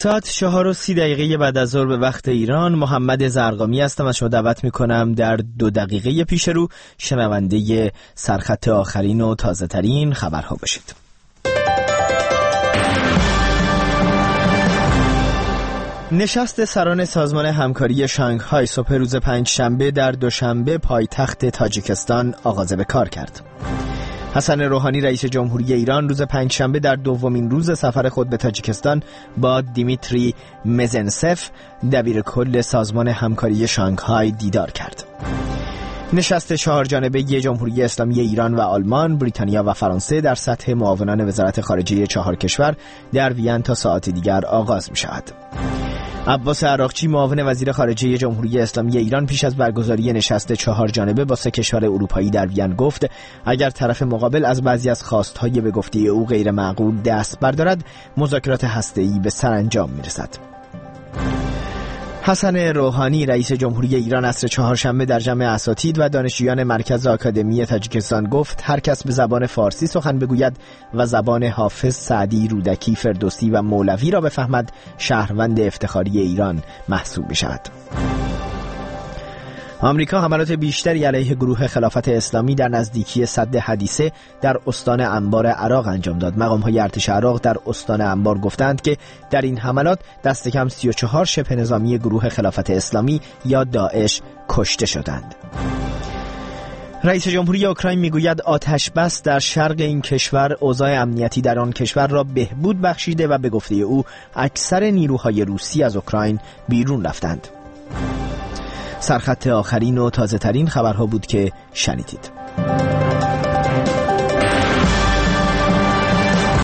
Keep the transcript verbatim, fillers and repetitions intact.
ساعت چهار و سی دقیقه بعد از ظهر به وقت ایران، محمد زرقامی هستم و شما دعوت میکنم در دو دقیقه پیش رو شنونده سرخط آخرین و تازه ترین خبرها باشید. نشست سران سازمان همکاری شانگهای صبح روز پنجشنبه در دوشنبه پایتخت تاجیکستان آغاز به کار کرد. حسن روحانی رئیس جمهوری ایران روز پنجشنبه در دومین روز سفر خود به تاجیکستان با دیمیتری مزنسف دبیر کل سازمان همکاری شانگهای دیدار کرد. نشست چهار جانبه جمهوری اسلامی ایران و آلمان، بریتانیا و فرانسه در سطح معاونان وزارت خارجه چهار کشور در وین تا ساعت دیگر آغاز می شود. عباس عراقچی معاون وزیر خارجه جمهوری اسلامی ایران پیش از برگزاری نشست چهار جانبه با سه کشور اروپایی در وین گفت اگر طرف مقابل از بعضی از خواستهای به گفته او غیر معقول دست بردارد، مذاکرات هسته‌ای به سرانجام میرسد. حسن روحانی رئیس جمهوری ایران عصر چهارشنبه در جمع اساتید و دانشجویان مرکز آکادمی تاجیکستان گفت هر کس به زبان فارسی سخن بگوید و زبان حافظ، سعدی، رودکی، فردوسی و مولوی را بفهمد، شهروند افتخاری ایران محسوب می‌شود. آمریکا حملات بیشتری علیه گروه خلافت اسلامی در نزدیکی سد حدیثه در استان انبار عراق انجام داد. مقام‌های ارتش عراق در استان انبار گفتند که در این حملات دست کم سی و چهار شبه نظامی گروه خلافت اسلامی یا داعش کشته شدند. رئیس جمهوری اوکراین میگوید آتش بس در شرق این کشور اوضاع امنیتی در آن کشور را بهبود بخشیده و به گفته او اکثر نیروهای روسی از اوکراین بیرون رفتند. سرخط آخرین و تازه ترین خبرها بود که شنیدید.